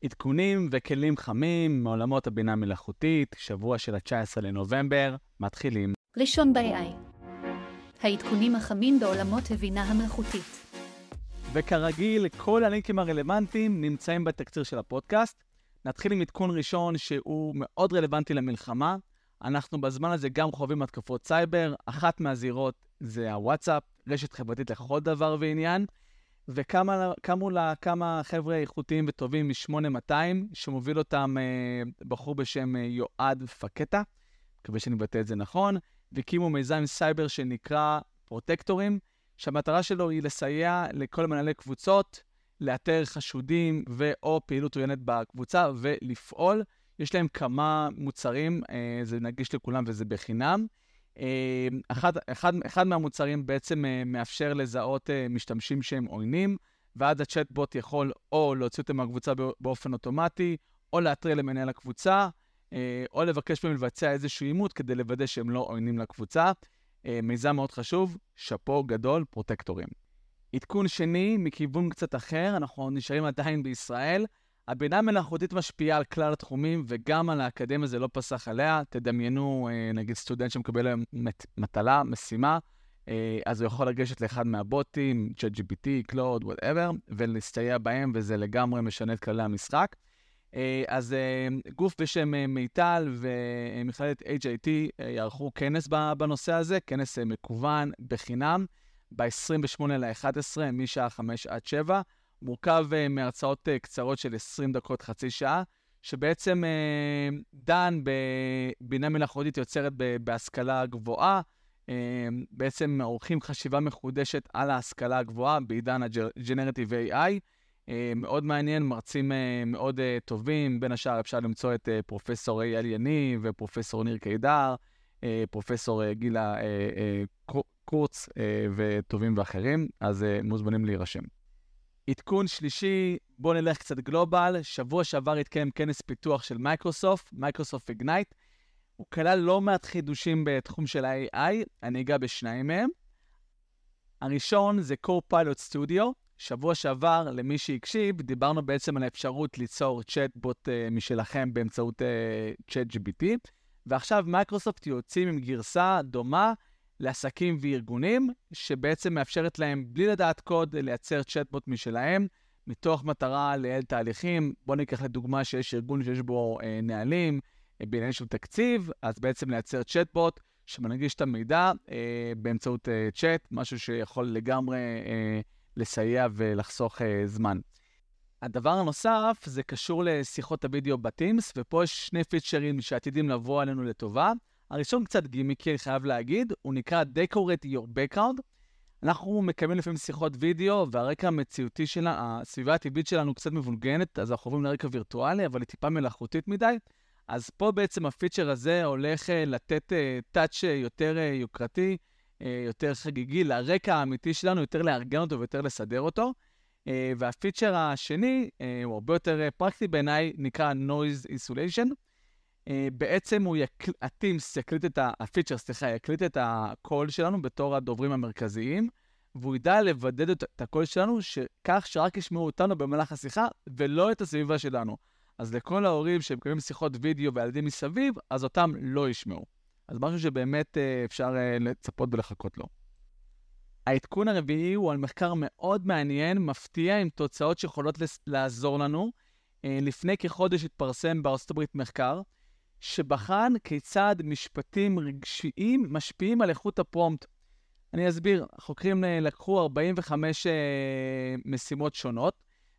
עדכונים וכלים חמים מעולמות הבינה המלאכותית, שבוע של ה-19 לנובמבר, מתחילים. ראשון ב-AI, העדכונים החמים בעולמות הבינה המלאכותית. וכרגיל, כל הלינקים הרלוונטיים נמצאים בתקציר של הפודקאסט. נתחיל עם עדכון ראשון שהוא מאוד רלוונטי למלחמה. אנחנו בזמן הזה גם חווים התקפות סייבר. אחת מהזירות זה הוואטסאפ, רשת חברתית לכל דבר ועניין. וקמו לה כמה חבר'ה איכותיים וטובים מ-8200, שמוביל אותם בחור בשם יועד פקטה, מקווה שאני מבטא את זה נכון, והקימו מיזם סייבר שנקרא פרוטקטורים, שהמטרה שלו היא לסייע לכל מנהלי קבוצות, לאתר חשודים ואו פעילות עוינת בקבוצה ולפעול. יש להם כמה מוצרים, זה נגיש לכולם וזה בחינם. אחד מהמוצרים בעצם מאפשר לזהות משתמשים שהם עוינים, ואז הצ'אטבוט יכול או להוציא אותם מהקבוצה באופן אוטומטי, או להתריע למנהל הקבוצה, או לבקש מהם לבצע איזשהו אימות כדי לוודא שהם לא עוינים לקבוצה. מיזם מאוד חשוב, שפו גדול, פרוטקטורים. עדכון שני, מכיוון קצת אחר, אנחנו נשארים עדיין בישראל. הבינה המלאכותית משפיעה על כלל התחומים, וגם על האקדמיה זה לא פסח עליה. תדמיינו, נגיד סטודנט שמקבל להם מטלה, משימה, אז הוא יכול לגשת לאחד מהבוטים, ChatGPT, Claude, whatever, ולהסתייע בהם, וזה לגמרי משנה את כללי המשחק. אז גוף בשם מיטל ומכללת HIT יערכו כנס בנושא הזה, כנס מקוון בחינם, ב-28/11, משעה 5 עד 7, מורכב מהרצאות קצרות של 20 דקות, חצי שעה, שבעצם דן בבינה מלאכותית יוצרת בהשכלה גבוהה, בעצם עורכים חשיבה מחודשת על ההשכלה הגבוהה בעידן ה-Generative AI, מאוד מעניין, מרצים מאוד טובים, בין השאר אפשר למצוא את פרופסור אייל יניב ופרופסור ניר קידר, פרופסור גילה קורץ וטובים ואחרים, אז מוזמנים להירשם. עדכון שלישי, בואו נלך קצת גלובל. שבוע שעבר התקיים כנס פיתוח של מייקרוסופט איגנייט. הוא כלל לא מעט חידושים בתחום של ה-AI, אני אגע בשניים מהם. הראשון זה Copilot Studio. שבוע שעבר, למי שהקשיב, דיברנו בעצם על האפשרות ליצור צ'אטבוט משלכם באמצעות ChatGPT, ועכשיו מייקרוסופט יוצאים עם גרסה דומה לעסקים וארגונים, שבעצם מאפשרת להם בלי לדעת קוד לייצר צ'אטבוט משלהם, מתוך מטרה לייעל תהליכים. בואו ניקח לדוגמה שיש ארגון שיש בו נהלים, בעניין של תקציב, אז בעצם לייצר צ'אטבוט שמנגיש את המידע באמצעות צ'אט, משהו שיכול לגמרי לסייע ולחסוך זמן. הדבר הנוסף זה קשור לשיחות הוידאו בטימס, ופה יש שני פיצ'רים שעתידים לבוא עלינו לטובה. הראשון קצת גימיקי, אני חייב להגיד, הוא נקרא Decorate Your Background. אנחנו מקיימים לפעמים שיחות וידאו, והרקע המציאותי שלה, הסביבה הטבעית שלנו קצת מבולגנת, אז אנחנו עוברים לרקע וירטואלי, אבל היא טיפה מלאכותית מדי. אז פה בעצם הפיצ'ר הזה הולך לתת טאץ' יותר יוקרתי, יותר חגיגי לרקע האמיתי שלנו, יותר לארגן אותו ויותר לסדר אותו. והפיצ'ר השני, הוא הרבה יותר פרקטי בעיניי, נקרא Noise Isolation. בעצם הטימס יקליט את הקול שלנו בתור הדוברים המרכזיים, והוא ידע לבדד את הקול שלנו כך שרק ישמעו אותנו במהלך השיחה ולא את הסביבה שלנו. אז לכל ההורים שמקיימים שיחות וידאו וילדים מסביב, אז אותם לא ישמעו. אז משהו שבאמת אפשר לצפות ולחכות לו. העדכון הרביעי הוא על מחקר מאוד מעניין, מפתיע עם תוצאות שיכולות לעזור לנו. לפני כחודש התפרסם בארצות הברית מחקר, שבחן כיצד משפטים רגשיים משפיעים על איכות הפרומפט. אני אסביר, החוקרים לקחו 45 משימות שונות,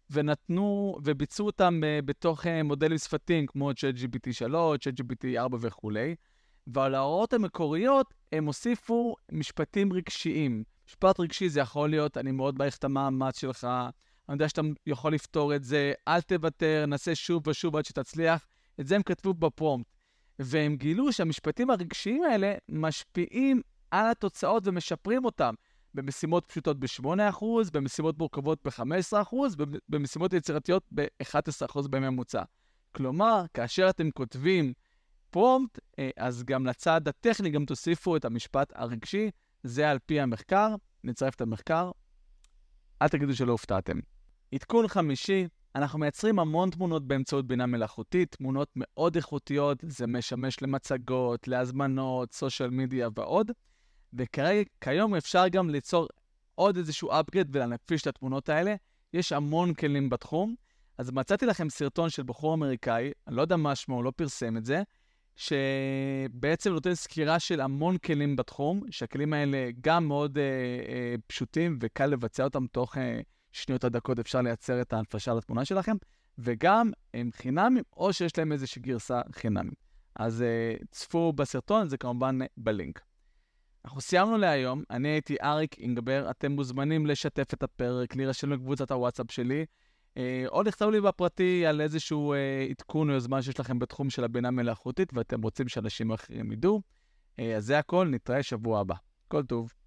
וביצעו אותם בתוך מודלים שפתיים כמו ChatGPT 3, ChatGPT 4 וכו'. ועל ההוראות המקוריות הם הוסיפו משפטים רגשיים. משפט רגשי זה יכול להיות, אני מאוד מעריך את המאמץ שלך, אני יודע שאתה יכול לפתור את זה, אל תוותר, נסה שוב ושוב עד שתצליח. את זה הם כתבו בפרומפט. והם גילו שהמשפטים הרגשיים האלה משפיעים על התוצאות ומשפרים אותם. במשימות פשוטות ב-8%, במשימות מורכבות ב-15%, במשימות יצירתיות ב-11% בממוצע. כלומר, כאשר אתם כותבים פרומפט, אז גם לצד הטכני גם תוסיפו את המשפט הרגשי, זה על פי המחקר, נצרף את המחקר, אל תגידו שלא הופתעתם. עדכון חמישי, אנחנו מייצרים המון תמונות באמצעות בינה מלאכותית, תמונות מאוד איכותיות, זה משמש למצגות, להזמנות, סושיאל מדיה ועוד, וכיום אפשר גם ליצור עוד איזשהו upgrade ולהנפיש את התמונות האלה. יש המון כלים בתחום, אז מצאתי לכם סרטון של בחור אמריקאי, אני לא יודע מה שמו, לא פרסם את זה, שבעצם נותן סקירה של המון כלים בתחום, שהכלים האלה גם מאוד פשוטים וקל לבצע אותם תוך שניות הדקות, אפשר לייצר את ההנפשה לתמונה שלכם, וגם הם חינמים או שיש להם איזושהי גרסה חינמית. אז צפו בסרטון, זה כמובן בלינק. אנחנו סיימנו להיום, אני הייתי אריק אינגבר, אתם מוזמנים לשתף את הפרק, להירשם לקבוצת הוואטסאפ שלי, או לכתוב לי בפרטי על איזשהו עדכון או יוזמה שיש לכם בתחום של הבינה מלאכותית, ואתם רוצים שאנשים אחרים ידעו. אז זה הכל, נתראה שבוע הבא. כל טוב.